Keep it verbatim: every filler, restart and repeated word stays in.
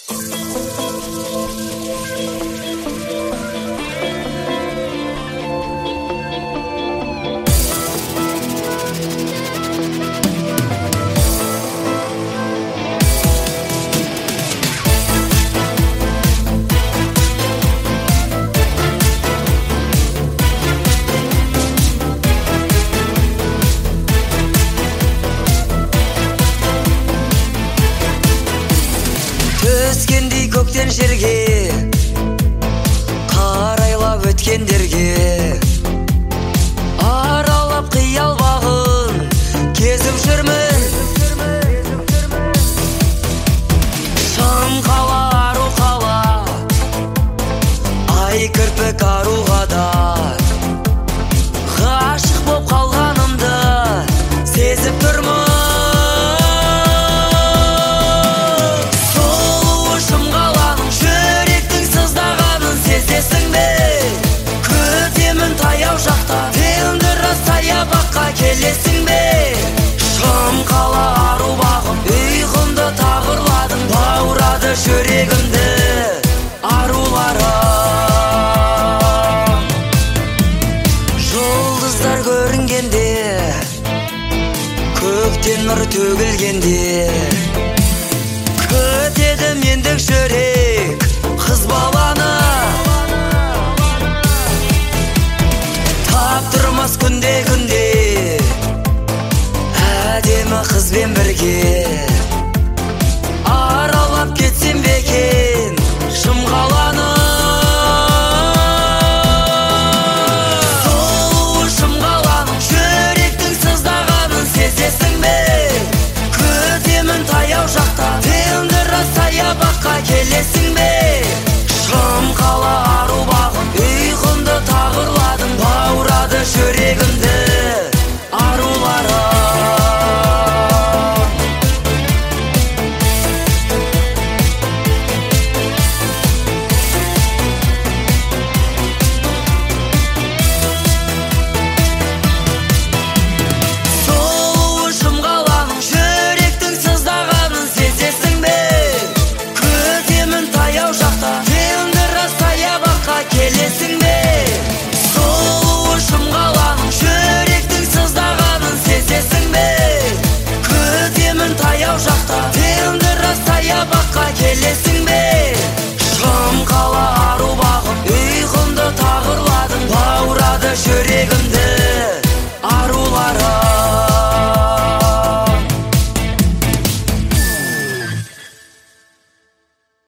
Өскендей көктен жерге қарайлап өткендерге аралап қиял бағын кезіп жүрмін. Шам қала, ару қала, ай кірпік аруға да ғашық боп қалғанымды сезіп тұрмын. Келесің бе? Шам қала, ару бағым, ұйқымды тағырладың, баурады жүрегімді аруларым. Жұлдыздар көрінгенде, көктен нұр төгілгенде, күтеді мендік жүрек қыз баланы. Таптырмас күнде-күнде әдемі қызбен бірге аралап кетсем бе екен шым қаланы. Сол шым қаланың жүректің сыздағанын сезесің бе? Күтемін таяу жақта, тілімді рас саябаққа келесің бе? Шым қала, ару бағым, ұйқымды тағырладың, баурады жүрегімді аруларым. Сол шым қаланың жүректің сыздағанын сезесің бе? Күтемін таяу жақта, тілімді рас саябаққа келесің бе? Сол шым қаланың жүректің сыздағанын сезесің бе? Күтемін таяу жақта, тілімді рас саябаққа келесің